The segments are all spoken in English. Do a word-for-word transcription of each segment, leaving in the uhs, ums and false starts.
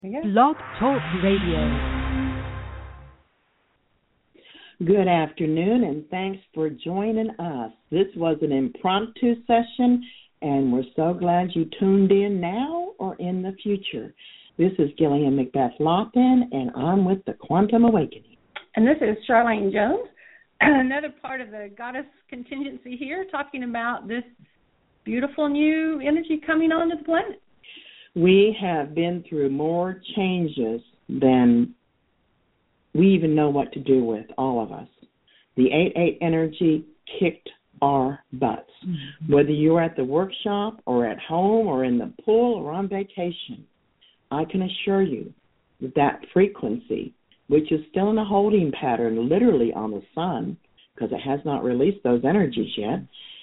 Yeah. Blog Talk Radio. Good afternoon, and thanks for joining us. This was an impromptu session, and we're so glad you tuned in now or in the future. This is Gillian Macbeth Lawton, and I'm with the Quantum Awakening. And this is Charlene Jones, another part of the Goddess Contingency here, talking about this beautiful new energy coming onto the planet. We have been through more changes than we even know what to do with, all of us. The eight eight energy kicked our butts. Mm-hmm. Whether you're at the workshop or at home or in the pool or on vacation, I can assure you that that frequency, which is still in a holding pattern literally on the sun, because it has not released those energies yet,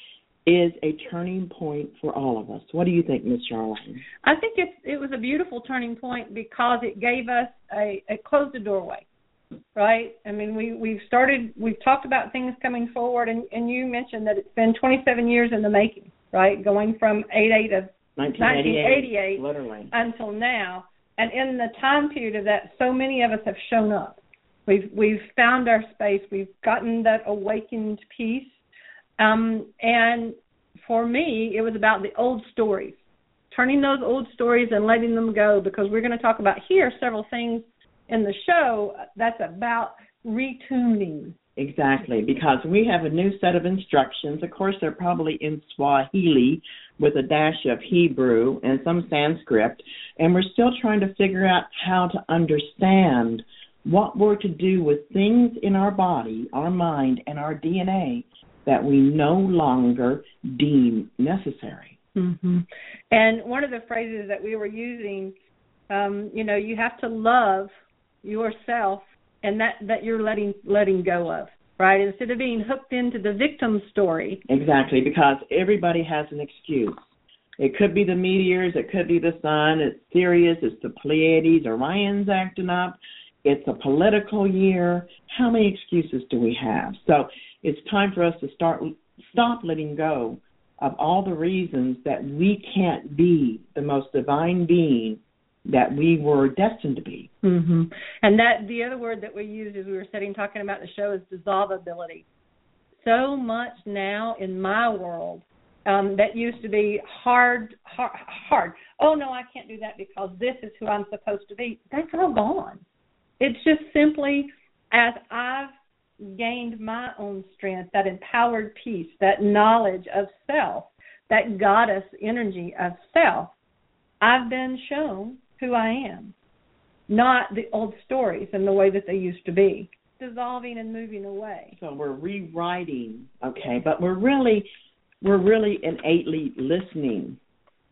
is a turning point for all of us. What do you think, Miz Charlene? I think it's, it was a beautiful turning point because it gave us a, a closed the doorway. Right? I mean, we, we've started, we've talked about things coming forward, and, and you mentioned that it's been twenty-seven years in the making, right? Going from eight eight of nineteen eighty-eight literally, until now. And in the time period of that, so many of us have shown up. We've we've found our space. We've gotten that awakened piece. Um, and for me, it was about the old stories, turning those old stories and letting them go, because we're going to talk about here several things in the show that's about retuning. Exactly, because we have a new set of instructions. Of course, they're probably in Swahili with a dash of Hebrew and some Sanskrit, and we're still trying to figure out how to understand what we're to do with things in our body, our mind, and our D N A that we no longer deem necessary. Mm-hmm. And one of the phrases that we were using, um, you know, you have to love yourself, and that, that you're letting letting go of, right? Instead of being hooked into the victim story. Exactly, because everybody has an excuse. It could be the meteors, it could be the sun, it's Sirius, it's the Pleiades, Orion's acting up, it's a political year. How many excuses do we have? So it's time for us to start stop letting go of all the reasons that we can't be the most divine being that we were destined to be. Mm-hmm. And that the other word that we used as we were sitting talking about the show is dissolvability. So much now in my world um, that used to be hard, hard, hard. Oh, no, I can't do that because this is who I'm supposed to be. That's all gone. It's just simply as I've gained my own strength, that empowered peace, that knowledge of self, that goddess energy of self, I've been shown who I am, not the old stories and the way that they used to be, dissolving and moving away. So we're rewriting, okay, but we're really, we're really innately listening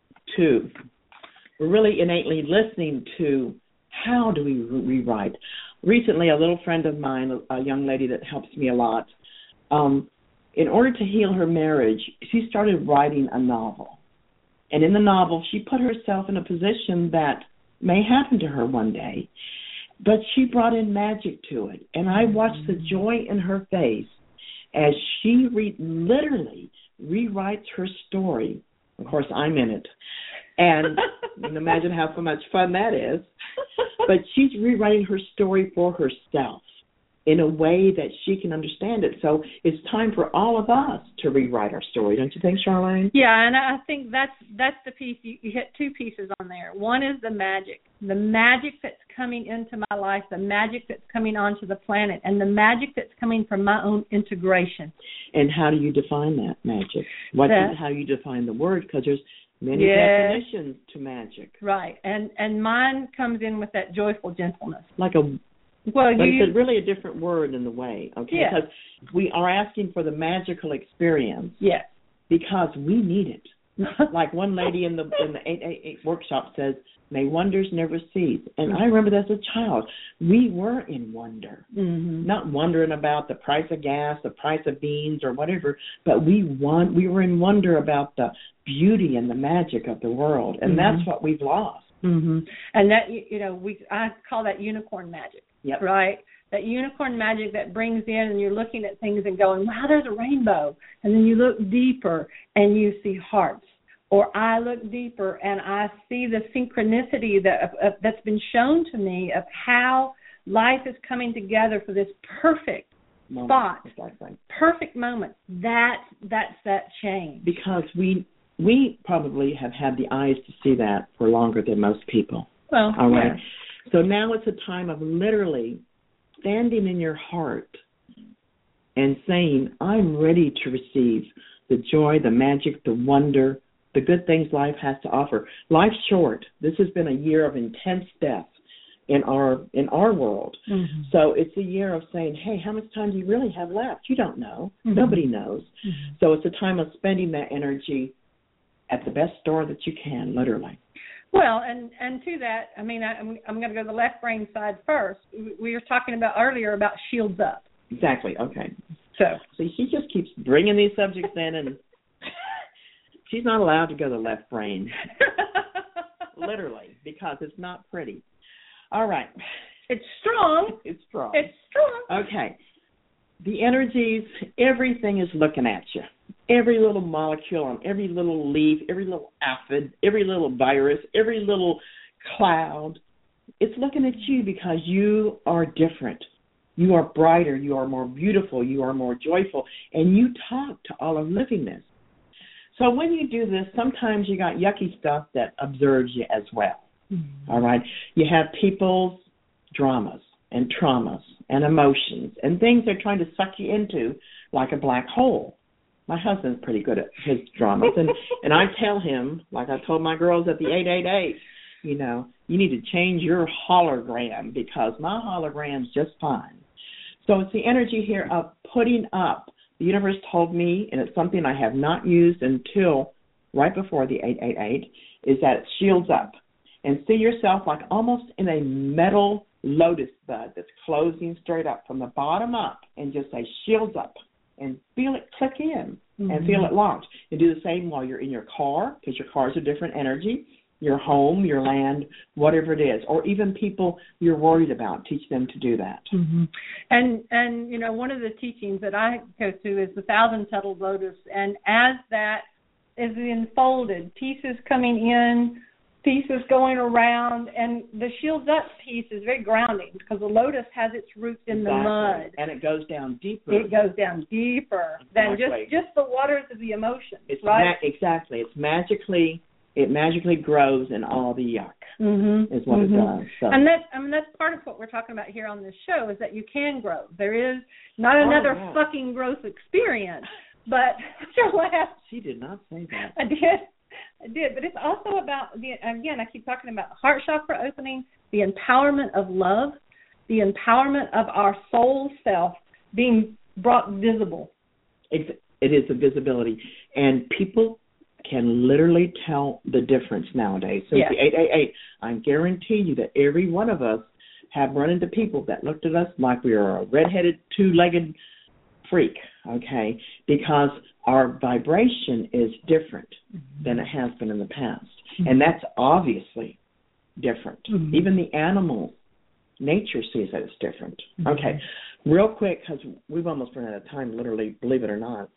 to, we're really innately listening to how do we rewrite. Recently, a little friend of mine, a young lady that helps me a lot, um, in order to heal her marriage, she started writing a novel. And in the novel, she put herself in a position that may happen to her one day, but she brought in magic to it. And I watched the joy in her face as she re- literally rewrites her story. Of course, I'm in it. And you can imagine how so much fun that is. But she's rewriting her story for herself in a way that she can understand it. So it's time for all of us to rewrite our story, don't you think, Charlene? Yeah, and I think that's that's the piece. You, you hit two pieces on there. One is the magic, the magic that's coming into my life, the magic that's coming onto the planet, and the magic that's coming from my own integration. And how do you define that magic? What that, is, how you define the word? Because there's many yes, definitions to magic. Right, and and mine comes in with that joyful gentleness. Like a Well, but you, it's really a different word in the way, okay? Yeah. Because we are asking for the magical experience. Yes. Because we need it. Like one lady in the in the eight eight eight workshop says, may wonders never cease. And I remember that as a child. We were in wonder. Mm-hmm. Not wondering about the price of gas, the price of beans or whatever, but we want, we were in wonder about the beauty and the magic of the world. And mm-hmm. that's what we've lost. Mm-hmm. And that, you know, we I call that unicorn magic. Yep. Right? That unicorn magic that brings in and you're looking at things and going, wow, there's a rainbow. And then you look deeper and you see hearts. or I look deeper and I see the synchronicity that uh, that's been shown to me of how life is coming together for this perfect moment, spot, exactly. perfect moment. That that's that change. Because we we probably have had the eyes to see that for longer than most people. Well, all right. Yeah. So now it's a time of literally standing in your heart and saying, I'm ready to receive the joy, the magic, the wonder, the good things life has to offer. Life's short. This has been a year of intense death in our in our world. Mm-hmm. So it's a year of saying, hey, how much time do you really have left? You don't know. Mm-hmm. Nobody knows. Mm-hmm. So it's a time of spending that energy at the best store that you can, literally. Well, and, and to that, I mean, I, I'm, I'm going to go to the left brain side first. We were talking about earlier about shields up. Exactly. Okay. So, so she just keeps bringing these subjects in, and she's not allowed to go to the left brain, literally, because it's not pretty. All right. It's strong. It's strong. It's strong. Okay. The energies, everything is looking at you. Every little molecule on every little leaf, every little aphid, every little virus, every little cloud, it's looking at you because you are different. You are brighter. You are more beautiful. You are more joyful. And you talk to all of livingness. So when you do this, sometimes you got yucky stuff that observes you as well. Mm-hmm. All right? You have people's dramas and traumas and emotions and things they're trying to suck you into like a black hole. My husband's pretty good at his dramas. And, and I tell him, like I told my girls at the eight eight eight, you know, you need to change your hologram because my hologram's just fine. So it's the energy here of putting up. The universe told me, and it's something I have not used until right before the eight eight eight, is that it shields up. And see yourself like almost in a metal lotus bud that's closing straight up from the bottom up, and just say shields up. And feel it click in, mm-hmm. and feel it locked. And do the same while you're in your car, because your car's a different energy, your home, your land, whatever it is, or even people you're worried about. Teach them to do that. Mm-hmm. And, and you know, one of the teachings that I go to is the thousand-petaled lotus. And as that is unfolded, pieces coming in, pieces going around, and the shields up piece is very grounding because the lotus has its roots in exactly. the mud. And it goes down deeper. It goes down deeper exactly. than just, just the waters of the emotions, it's right? Ma- exactly. It's magically, it magically grows in all the yuck mm-hmm. is what mm-hmm. it does. So. And, that, I mean, that's part of what we're talking about here on this show is that you can grow. There is not another oh, yeah. fucking growth experience, but your last... She did not say that. I did. I did, but it's also about, the again, I keep talking about the heart chakra opening, the empowerment of love, the empowerment of our soul self being brought visible. It, it is the visibility, and people can literally tell the difference nowadays. So yeah. the eight eight eight, I guarantee you that every one of us have run into people that looked at us like we were a redheaded, two-legged freak, okay, because our vibration is different mm-hmm. than it has been in the past. Mm-hmm. And that's obviously different. Mm-hmm. Even the animals, nature sees that it's different. Mm-hmm. Okay, real quick, because we've almost run out of time, literally, believe it or not.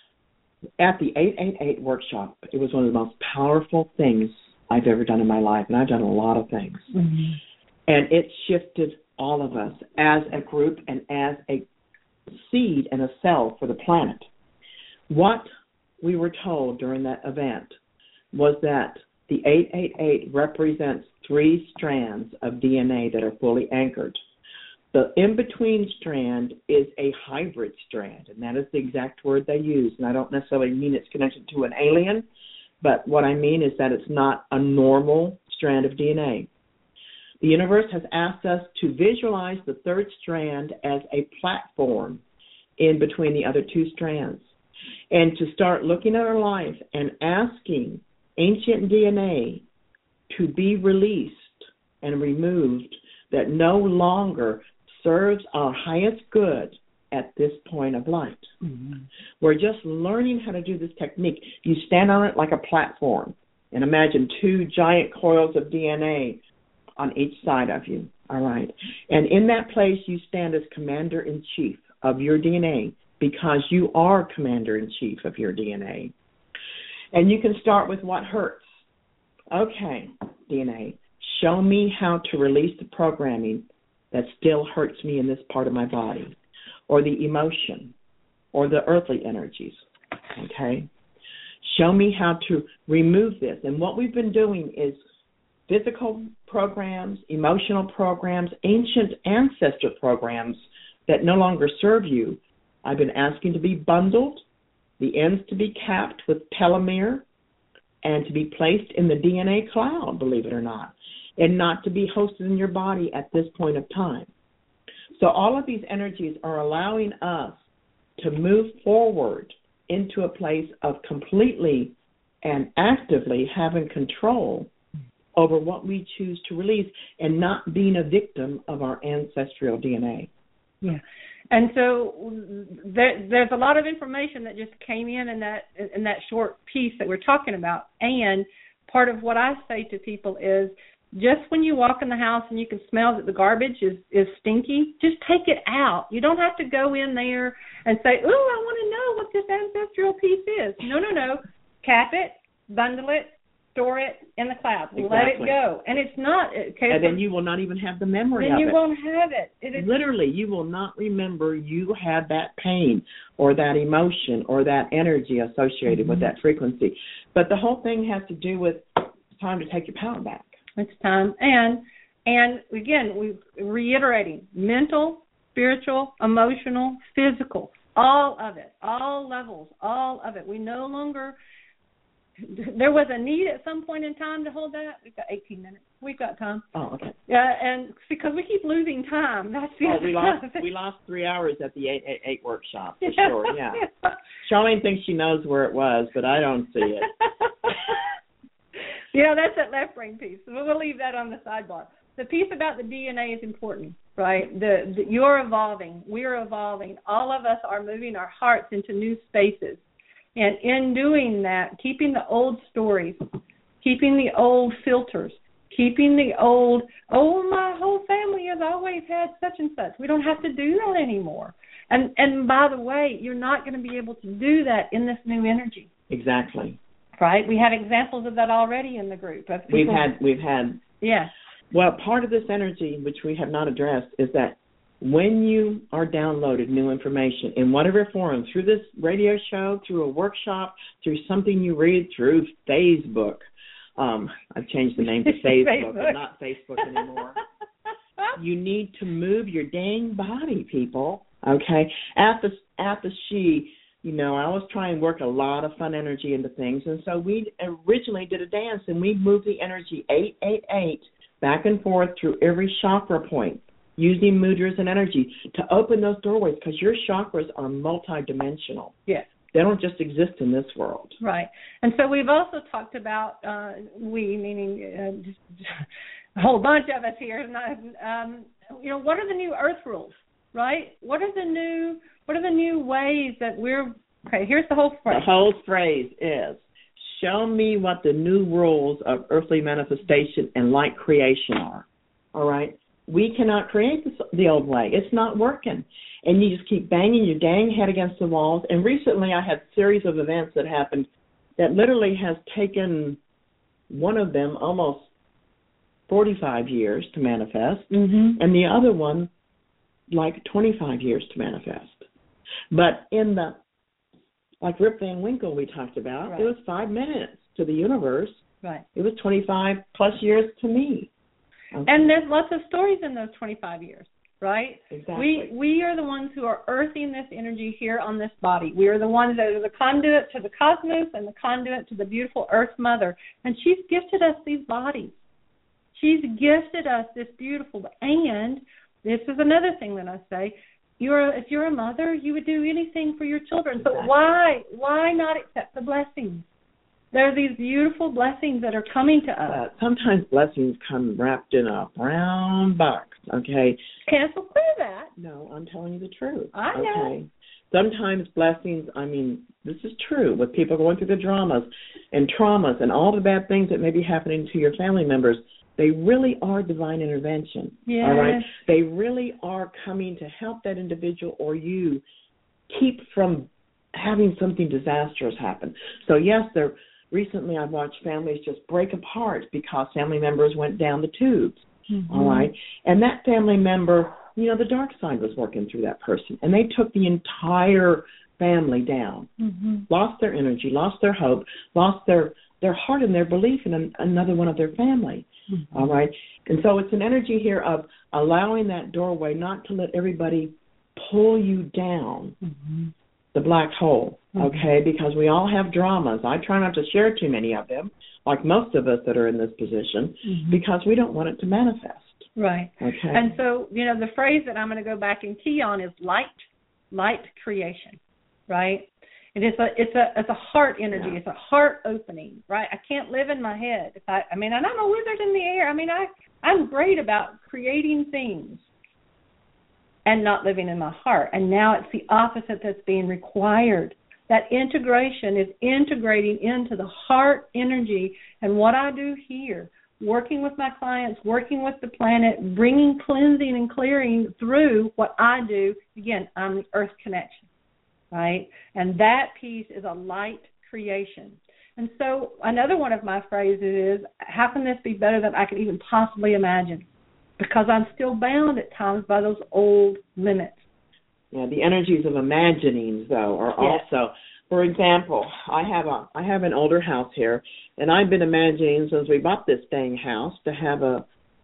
At the eight eight eight workshop, it was one of the most powerful things I've ever done in my life, and I've done a lot of things. Mm-hmm. And it shifted all of us as a group and as a seed and a cell for the planet. What we were told during that event was that the eight eight eight represents three strands of D N A that are fully anchored. The in-between strand is a hybrid strand, and that is the exact word they use. And I don't necessarily mean it's connected to an alien, but what I mean is that it's not a normal strand of D N A. The universe has asked us to visualize the third strand as a platform in between the other two strands, and to start looking at our life and asking ancient D N A to be released and removed that no longer serves our highest good at this point of light. Mm-hmm. We're just learning how to do this technique. You stand on it like a platform and imagine two giant coils of D N A on each side of you, all right? And in that place, you stand as commander-in-chief of your D N A because you are commander-in-chief of your D N A. And you can start with what hurts. Okay, D N A, show me how to release the programming that still hurts me in this part of my body, or the emotion, or the earthly energies, okay? Show me how to remove this. And what we've been doing is physical programs, emotional programs, ancient ancestor programs that no longer serve you. I've been asking to be bundled, the ends to be capped with telomere, and to be placed in the D N A cloud, believe it or not, and not to be hosted in your body at this point of time. So all of these energies are allowing us to move forward into a place of completely and actively having control over what we choose to release and not being a victim of our ancestral D N A. Yeah. And so there, there's a lot of information that just came in in that in that short piece that we're talking about. And part of what I say to people is, just when you walk in the house and you can smell that the garbage is, is stinky, just take it out. You don't have to go in there and say, ooh, I want to know what this ancestral piece is. No, no, no. Cap it, bundle it, store it in the cloud. Exactly. Let it go. And it's not. Okay, and then you will not even have the memory then of you it. won't have it. it is, Literally, you will not remember you had that pain or that emotion or that energy associated mm-hmm. with that frequency. But the whole thing has to do with it's time to take your power back. It's time. And, and again, we're reiterating mental, spiritual, emotional, physical, all of it, all levels, all of it. We no longer, there was a need at some point in time to hold that. We've got eighteen minutes. We've got time. Oh, okay. Yeah, and because we keep losing time. That's the oh, other we lost we lost three hours at the eight eight eight workshop for yeah. sure. Yeah. Charlene thinks she knows where it was, but I don't see it. You know, that's that left brain piece. So we'll leave that on the sidebar. The piece about the D N A is important, right? The, the you're evolving. We're evolving. All of us are moving our hearts into new spaces. And in doing that, keeping the old stories, keeping the old filters, keeping the old, oh, my whole family has always had such and such. We don't have to do that anymore. And and by the way, you're not going to be able to do that in this new energy. Exactly. Right? We have examples of that already in the group. Of we've had, we've had. Yeah. Well, part of this energy, which we have not addressed, is that when you are downloaded new information in whatever form, through this radio show, through a workshop, through something you read, through Facebook, um, I've changed the name to Facebook, but not Facebook anymore. You need to move your dang body, people. Okay? At the at the she. You know, I was trying to work a lot of fun energy into things, and so we originally did a dance, and we moved the energy eight eight eight back and forth through every chakra point, using mudras and energy to open those doorways, because your chakras are multidimensional. Yes. They don't just exist in this world. Right. And so we've also talked about, uh, we, meaning uh, just, just a whole bunch of us here, um, you know, what are the new earth rules, right? What are the new... What are the new ways that we're, okay, here's the whole phrase. The whole phrase is, show me what the new rules of earthly manifestation and light creation are, all right? We cannot create this, the old way. It's not working. And you just keep banging your dang head against the walls. And recently I had a series of events that happened that literally has taken one of them almost forty-five years to manifest, mm-hmm. and the other one like twenty-five years to manifest. But in the, like Rip Van Winkle we talked about, right. It was five minutes to the universe. Right. It was twenty-five plus years to me. Okay. And there's lots of stories in those twenty-five years, right? Exactly. We we are the ones who are earthing this energy here on this body. We are the ones that are the conduit to the cosmos and the conduit to the beautiful Earth Mother. And she's gifted us these bodies. She's gifted us this beautiful, and this is another thing that I say, You're if you're a mother, you would do anything for your children. Exactly. But why why not accept the blessings? There are these beautiful blessings that are coming to us. Uh, sometimes blessings come wrapped in a brown box, okay? Cancel clear that. No, I'm telling you the truth. I know. Okay. Sometimes blessings, I mean, this is true with people going through the dramas and traumas and all the bad things that may be happening to your family members. They really are divine intervention. Yes. All right? They really are coming to help that individual or you keep from having something disastrous happen. So, yes, they're recently I've watched families just break apart because family members went down the tubes, mm-hmm. all right? And that family member, you know, the dark side was working through that person, and they took the entire family down, mm-hmm. lost their energy, lost their hope, lost their, their heart and their belief in an, another one of their family, mm-hmm. all right? And so it's an energy here of allowing that doorway not to let everybody pull you down mm-hmm. the black hole, okay, mm-hmm. because we all have dramas. I try not to share too many of them, like most of us that are in this position, mm-hmm. because we don't want it to manifest. Right. Okay. And so, you know, the phrase that I'm going to go back and key on is light, light creation, right? And it's a, it's a, it's a heart energy. Yeah. It's a heart opening, right? I can't live in my head. If I, I mean, and I'm a wizard in the air. I mean, I, I'm great about creating things and not living in my heart. And now it's the opposite that's being required. That integration is integrating into the heart energy. And what I do here, working with my clients, working with the planet, bringing cleansing and clearing through what I do, again, I'm the earth connection, right? And that piece is a light creation. And so another one of my phrases is, how can this be better than I could even possibly imagine? Because I'm still bound at times by those old limits. Yeah, the energies of imaginings, though, are yes. also, for example, I have a I have an older house here, and I've been imagining since we bought this dang house to have a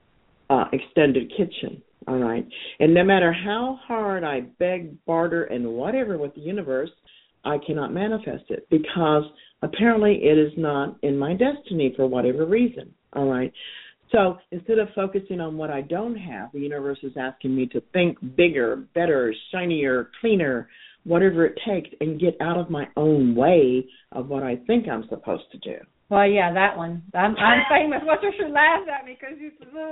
uh, extended kitchen, all right? And no matter how hard I beg, barter, and whatever with the universe, I cannot manifest it because apparently it is not in my destiny for whatever reason, all right? So instead of focusing on what I don't have, the universe is asking me to think bigger, better, shinier, cleaner, whatever it takes, and get out of my own way of what I think I'm supposed to do. Well, yeah, that one. I'm, I'm famous. What's your should laugh at me because you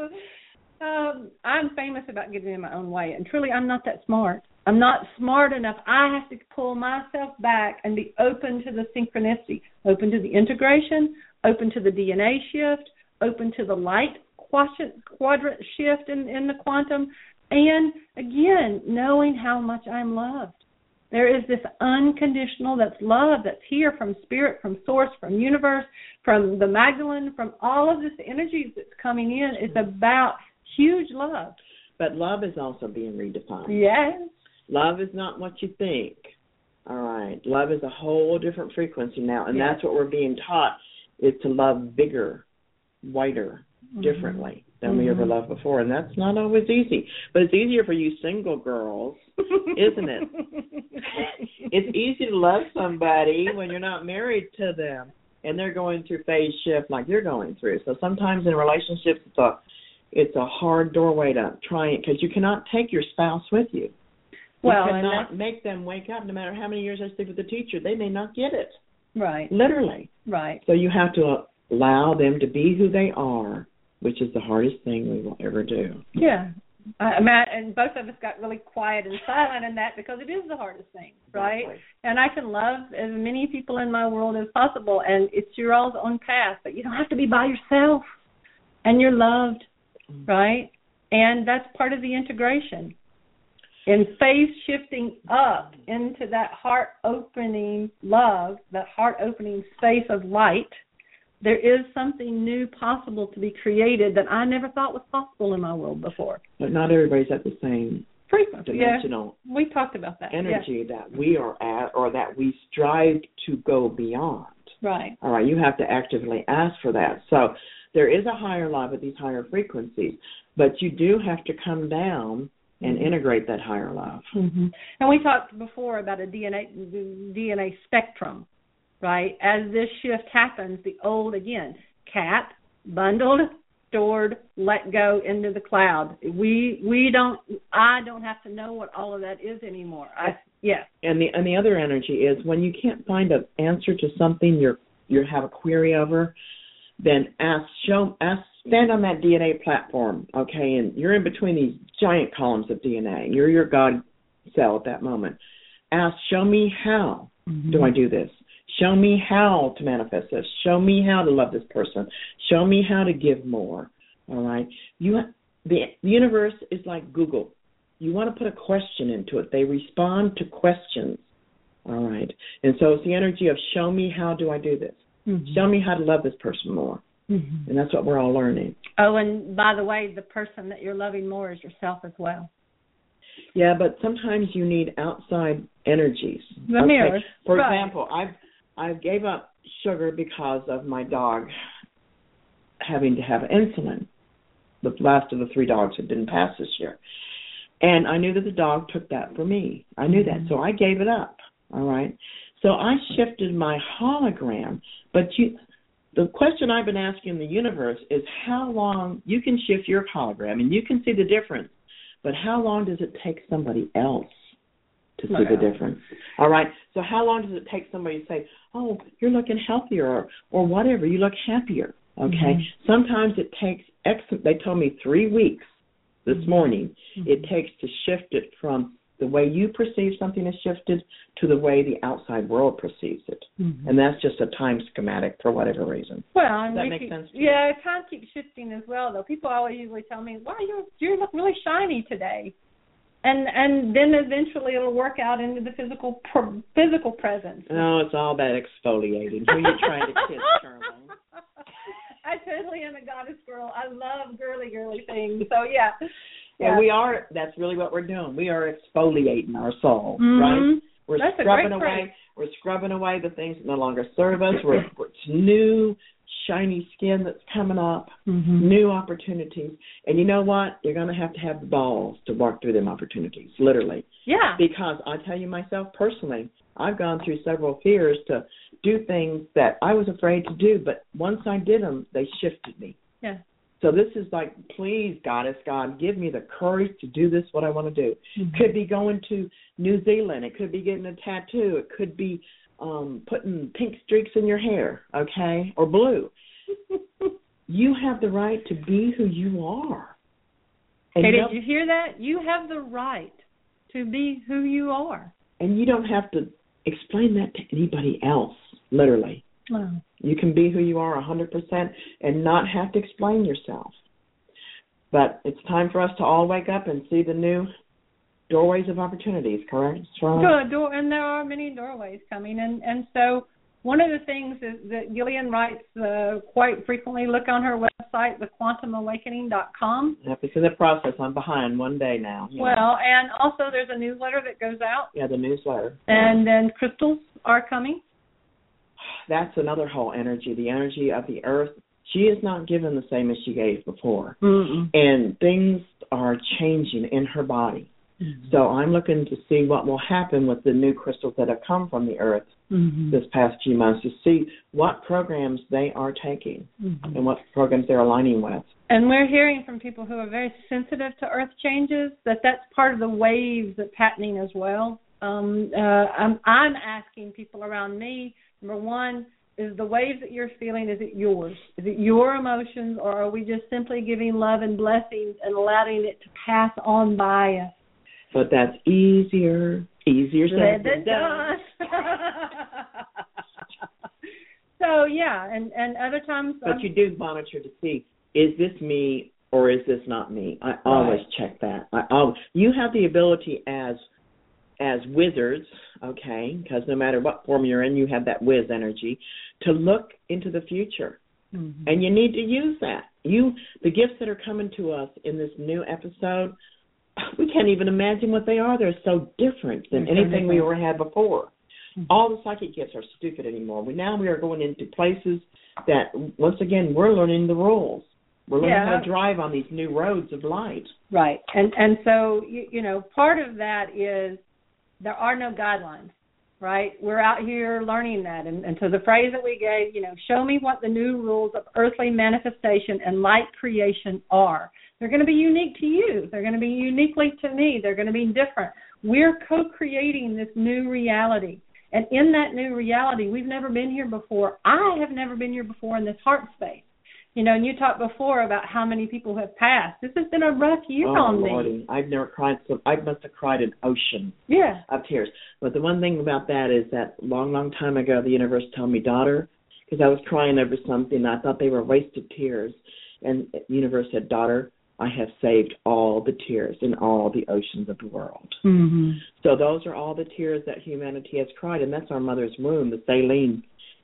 said, um, I'm famous about getting in my own way, and truly, I'm not that smart. I'm not smart enough. I have to pull myself back and be open to the synchronicity, open to the integration, open to the D N A shift, open to the light quadrant, quadrant shift in, in the quantum, and, again, knowing how much I'm loved. There is this unconditional that's love that's here from spirit, from source, from universe, from the Magdalene, from all of this energy that's coming in. It's about huge love. But love is also being redefined. Yes. Love is not what you think. All right. Love is a whole different frequency now, and yes. that's what we're being taught, is to love bigger, whiter, mm-hmm. differently than mm-hmm. we ever loved before. And that's not always easy. But it's easier for you single girls, isn't it? It's easy to love somebody when you're not married to them and they're going through phase shift like you're going through. So sometimes in relationships it's a, it's a hard doorway to try it because you cannot take your spouse with you. Well, you cannot make them wake up no matter how many years I sleep with the teacher. They may not get it. Right. Literally. Right. So you have to allow them to be who they are, which is the hardest thing we will ever do. Yeah. I mean, and both of us got really quiet and silent in that because it is the hardest thing, right? Exactly. And I can love as many people in my world as possible, and it's your all's own path, but you don't have to be by yourself, and you're loved, mm-hmm. right? And that's part of the integration. In phase shifting up into that heart-opening love, that heart-opening space of light, there is something new possible to be created that I never thought was possible in my world before. But not everybody's at the same frequency. dimensional yeah. We talked about that. energy yeah. that we are at or that we strive to go beyond. Right. All right, you have to actively ask for that. So there is a higher love at these higher frequencies, but you do have to come down and mm-hmm. integrate that higher love. Mm-hmm. And we talked before about a D N A D N A spectrum. Right? As this shift happens, the old, again, cap, bundled, stored, let go into the cloud. We we don't, I don't have to know what all of that is anymore. I, yeah. And the and the other energy is when you can't find an answer to something you're you have a query over, then ask, show, ask, stand on that D N A platform, okay, and you're in between these giant columns of D N A. You're your God cell at that moment. Ask, show me how mm-hmm. do I do this? Show me how to manifest this. Show me how to love this person. Show me how to give more. All right. You, the, the universe is like Google. You want to put a question into it. They respond to questions. All right. And so it's the energy of show me how do I do this. Mm-hmm. Show me how to love this person more. Mm-hmm. And that's what we're all learning. Oh, and by the way, the person that you're loving more is yourself as well. Yeah, but sometimes you need outside energies. The okay. mirror. For right. example, I've I gave up sugar because of my dog having to have insulin. The last of the three dogs that didn't pass this year. And I knew that the dog took that for me. I knew that, so I gave it up, all right? So I shifted my hologram. But you, the question I've been asking the universe is how long you can shift your hologram, and you can see the difference, but how long does it take somebody else to see the difference? All right, so how long does it take somebody to say, oh, you're looking healthier, or, or whatever, you look happier, okay? Mm-hmm. Sometimes it takes, X, they told me three weeks this morning, mm-hmm. it takes to shift it from the way you perceive something is shifted to the way the outside world perceives it. Mm-hmm. And that's just a time schematic for whatever reason. Well, Does that we make keep, sense to you? Yeah, time keeps shifting as well, though. People always usually tell me, wow, you you look really shiny today. And and then eventually it'll work out into the physical pr- physical presence. No, it's all about exfoliating. Who are you trying to kiss, Caroline? I totally am a goddess girl. I love girly, girly things. So, yeah. Yeah, yeah. we are, that's really what we're doing. We are exfoliating our soul, mm-hmm. right? We're that's scrubbing away. We're scrubbing away the things that no longer serve us. We're, we're it's new, shiny skin that's coming up, mm-hmm. new opportunities. And you know what? You're going to have to have the balls to walk through them opportunities, literally. Yeah. Because I tell you myself personally, I've gone through several fears to do things that I was afraid to do, but once I did them, they shifted me. Yeah. So this is like, please, Goddess, God, give me the courage to do this, what I want to do. Mm-hmm. Could be going to New Zealand. It could be getting a tattoo. It could be um, putting pink streaks in your hair, okay, or blue. You have the right to be who you are. And hey, you did you hear that? You have the right to be who you are. And you don't have to explain that to anybody else, literally. Wow. You can be who you are one hundred percent and not have to explain yourself. But it's time for us to all wake up and see the new doorways of opportunities, correct? Good, door, and there are many doorways coming. And, and so one of the things is that Gillian writes uh, quite frequently, look on her website, the quantum awakening dot com. Yep, it's in the process. I'm behind one day now. Well, know. And also there's a newsletter that goes out. Yeah, the newsletter. And then crystals are coming. That's another whole energy, the energy of the earth. She is not given the same as she gave before. Mm-mm. And things are changing in her body. Mm-hmm. So I'm looking to see what will happen with the new crystals that have come from the earth mm-hmm. this past few months, to see what programs they are taking mm-hmm. and what programs they're aligning with. And we're hearing from people who are very sensitive to earth changes that that's part of the waves that's happening as well. Um, uh, I'm, I'm asking people around me, number one, is the wave that you're feeling, is it yours? Is it your emotions, or are we just simply giving love and blessings and allowing it to pass on by us? But that's easier, easier said than done. So, yeah, and, and other times... But um, you do monitor to see, is this me or is this not me? I always right. check that. I always, you have the ability as... as wizards, okay, because no matter what form you're in, you have that whiz energy, to look into the future. Mm-hmm. And you need to use that. You, the gifts that are coming to us in this new episode, we can't even imagine what they are. They're so different than mm-hmm. anything we ever had before. Mm-hmm. All the psychic gifts are stupid anymore. We, now we are going into places that, once again, we're learning the rules. We're learning yeah. how to drive on these new roads of light. Right. And, and so, you, you know, part of that is there are no guidelines, right? We're out here learning that. And, and so the phrase that we gave, you know, show me what the new rules of earthly manifestation and light creation are. They're going to be unique to you. They're going to be uniquely to me. They're going to be different. We're co-creating this new reality. And in that new reality, we've never been here before. I have never been here before in this heart space. You know, and you talked before about how many people have passed. This has been a rough year oh, on Lordy. me. I've never cried so. I must have cried an ocean yeah. of tears. But the one thing about that is that long, long time ago, the universe told me, daughter, because I was crying over something. I thought they were wasted tears. And the universe said, daughter, I have saved all the tears in all the oceans of the world. Mm-hmm. So those are all the tears that humanity has cried, and that's our mother's womb, the saline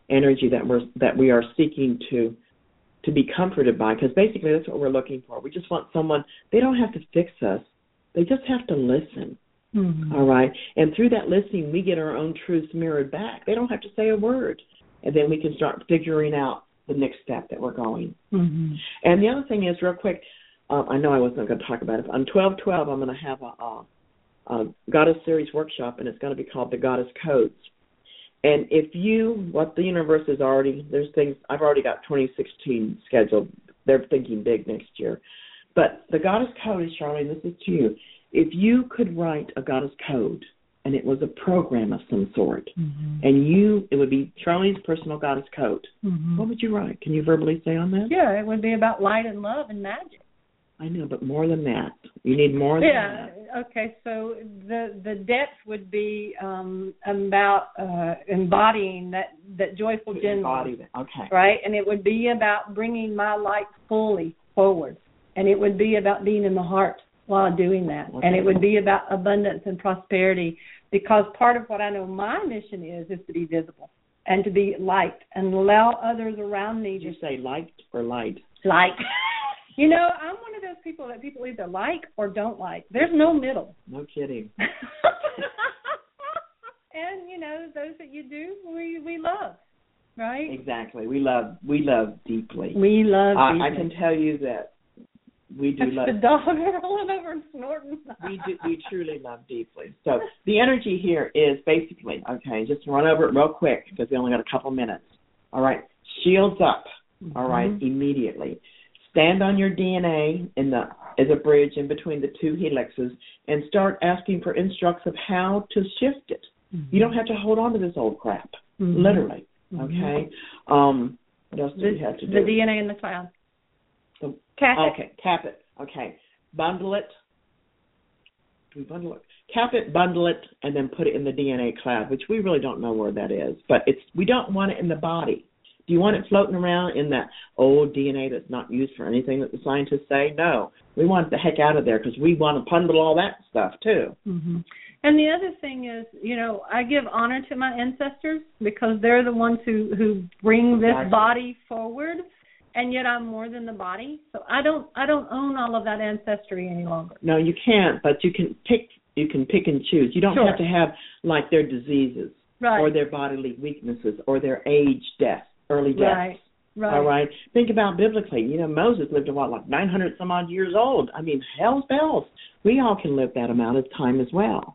energy that we're that we are seeking to to be comforted by, because basically that's what we're looking for. We just want someone. They don't have to fix us. They just have to listen. Mm-hmm. All right? And through that listening, we get our own truths mirrored back. They don't have to say a word. And then we can start figuring out the next step that we're going. Mm-hmm. And the other thing is, real quick, um, I know I wasn't going to talk about it. On twelve twelve, I'm going to have a, a, a Goddess Series workshop, and it's going to be called the Goddess Codes. And if you, what the universe is already, there's things, I've already got twenty sixteen scheduled. They're thinking big next year. But the Goddess Code is, Charlene, this is to you. If you could write a Goddess Code, and it was a program of some sort, mm-hmm. and you, it would be Charlene's personal Goddess Code, mm-hmm. what would you write? Can you verbally say on that? Yeah, it would be about light and love and magic. I know, but more than that. You need more than yeah, that. Yeah, okay, so the the depth would be um, about uh, embodying that, that joyful genuine. Okay. Right, and it would be about bringing my light fully forward, and it would be about being in the heart while doing that. Okay. And it would be about abundance and prosperity, because part of what I know my mission is is to be visible and to be light and allow others around me. Did you say light or light? Light. You know, I'm one of those people that people either like or don't like. There's no middle. No kidding. And, you know, those that you do, we, we love, right? Exactly. We love we love deeply. We love I, deeply. I can tell you that we do love. The dog rolling over and snorting. we do. We truly love deeply. So the energy here is basically, okay, just run over it real quick because we only got a couple minutes. All right. Shields up. Mm-hmm. All right. Immediately. Stand on your D N A in the as a bridge in between the two helixes and start asking for instructions of how to shift it. Mm-hmm. You don't have to hold on to this old crap, mm-hmm. literally. Okay. Mm-hmm. Um, what else do the, we have to do? The D N A in the cloud. So, cap it. Okay, cap it. Okay, bundle it. Do we bundle it? Cap it, bundle it, and then put it in the D N A cloud, which we really don't know where that is. But it's we don't want it in the body. Do you want it floating around in that old D N A that's not used for anything that the scientists say? No. We want it the heck out of there because we want to bundle all that stuff too. Mm-hmm. And the other thing is, you know, I give honor to my ancestors because they're the ones who, who bring this exactly. body forward, and yet I'm more than the body. So I don't I don't own all of that ancestry any longer. No, you can't, but you can pick you can pick and choose. You don't sure. have to have like their diseases right. or their bodily weaknesses or their age, death. Early deaths. Right, right. All right. Think about biblically. You know, Moses lived to what, like nine hundred some odd years old. I mean, hell's bells. We all can live that amount of time as well.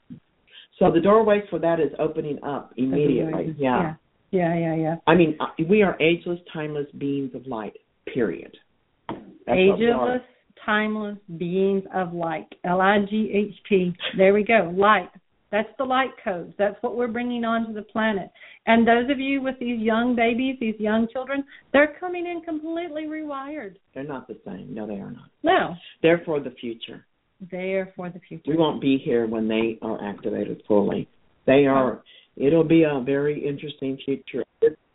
So the doorway for that is opening up immediately. Yeah. Yeah, yeah, yeah. I mean, we are ageless, timeless beings of light, period. That's ageless, timeless beings of light. L I G H T. There we go. Light. That's the light codes. That's what we're bringing onto the planet. And those of you with these young babies, these young children, they're coming in completely rewired. They're not the same. No, they are not. No. They're for the future. They're for the future. We won't be here when they are activated fully. They are. It'll be a very interesting future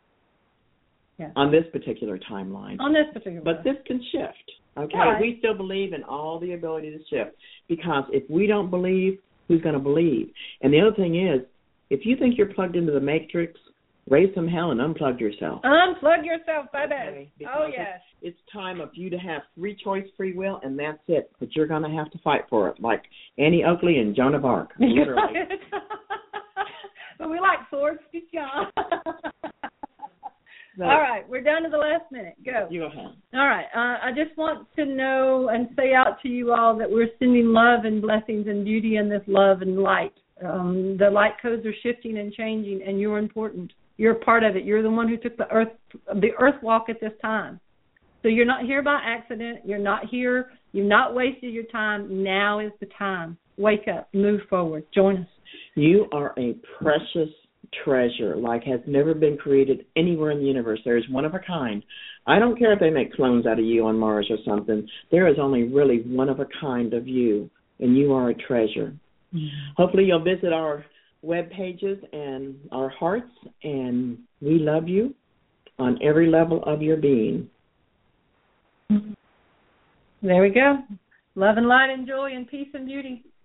yeah. on this particular timeline. On this particular But time. this can shift. Okay? Right. We still believe in all the ability to shift because if we don't believe, who's going to believe? And the other thing is, if you think you're plugged into the matrix, raise some hell and unplug yourself. Unplug yourself, baby. Okay? Oh, yes. It's, it's time of you to have free choice, free will, and that's it. But you're going to have to fight for it, like Annie Oakley and Joan of Arc, literally. But we like swords, John. So, all right, we're down to the last minute. Go. You go ahead. All right. Uh, I just want to know and say out to you all that we're sending love and blessings and beauty in this love and light. Um, the light codes are shifting and changing, and you're important. You're a part of it. You're the one who took the earth the earth walk at this time. So you're not here by accident. You're not here. You've not wasted your time. Now is the time. Wake up. Move forward. Join us. You are a precious treasure like has never been created anywhere in the universe. There is one of a kind. I don't care if they make clones out of you on Mars or something. There is only really one of a kind of you, and you are a treasure. Mm-hmm. Hopefully you'll visit our web pages and our hearts, and we love you on every level of your being. There we go. Love and light and joy and peace and beauty.